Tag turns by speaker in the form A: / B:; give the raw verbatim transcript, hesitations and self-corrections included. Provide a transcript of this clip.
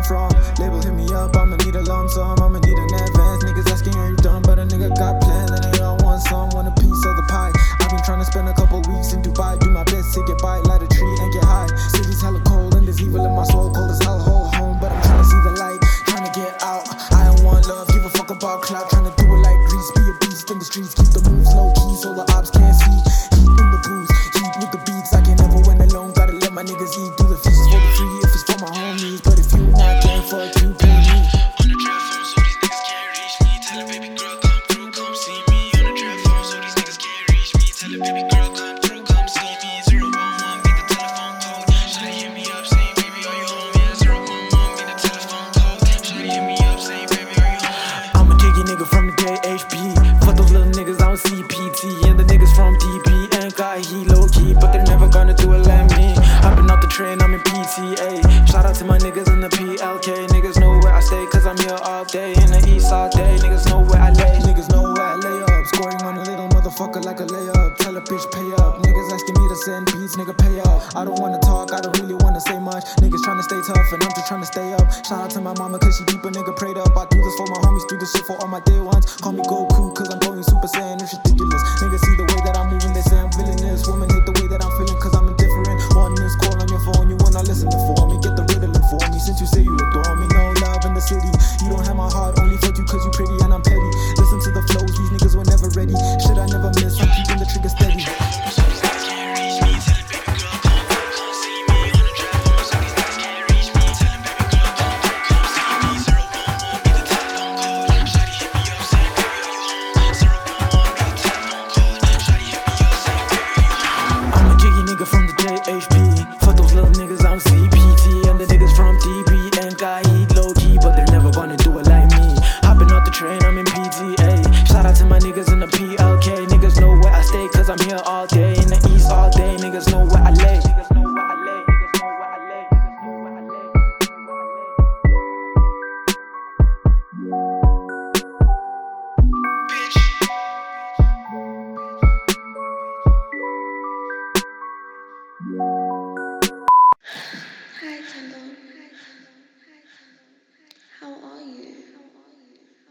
A: from. Label hit me up, I'ma need a lump sum, I'ma need an advance. Niggas asking are you done, but a nigga got plans and they all want some, want a piece of the pie. I've been trying to spend a couple weeks in Dubai, do my best to get by, light a tree and get high. City's hella cold and there's evil in my soul, cold as hell, whole home, but I'm trying to see the light, trying to get out. I don't want love, give a fuck about clout, trying to do it like Grease, be a beast in the streets, keep the moves low key so the ops can't see. Heat in the booth, heat with the beats, I can never win alone, gotta let my niggas eat, do the feast for the free if it's for my homies, but if you not then fuck you, pay me.
B: On the trap phone so these niggas can't reach me, tell a baby girl come through, come see me. On the trap phone so these niggas can't reach me, tell a baby girl come through, come see me. Zero one one be the telephone code, shawty hit me up saying baby are you home? Yeah, zero one one be the telephone code, shawty hit me up saying baby are you home?
A: I'm a jiggy nigga from the J H P, fuck those little niggas I don't C P T, and the niggas from D B and got he low key, but they're never gonna do it like me. Hopping off the train, I'm in P T A. Shout out to my niggas in the P L K. Niggas know where I stay, cause I'm here all day. In the east all day, niggas know where I lay. Niggas know where I lay up. Scoring on a little motherfucker like a layup. Tell a bitch pay up. Niggas asking me to send beats, nigga pay up. I don't wanna talk, I don't really wanna say much. Niggas tryna stay tough and I'm just tryna stay up. Shout out to my mama cause she keep a nigga prayed up. I do this for my homies, do this shit for all my day ones. Call me Goku cause I'm going Super Saiyan, it's ridiculous. Niggas see the way that I'm moving, they say I'm villainous. Women hate the way that I'm feeling cause I'm indifferent. One missed call on your phone, you will not listen for me. Get the riddle for me since you say you adore me. No love in the city, you don't have my heart, only fuck you cause you pretty and I'm petty. Listen to the flows, these niggas were never ready. Shit I never miss, I'm keeping the trigger steady. From the J H P, fuck those little niggas on C P T, and the niggas from D B and got heat low key, but they're never gonna do it like me. Hopping off the train, I'm in P T A. Shout out to my niggas in the P L K. Niggas know where I stay, cause I'm here all day.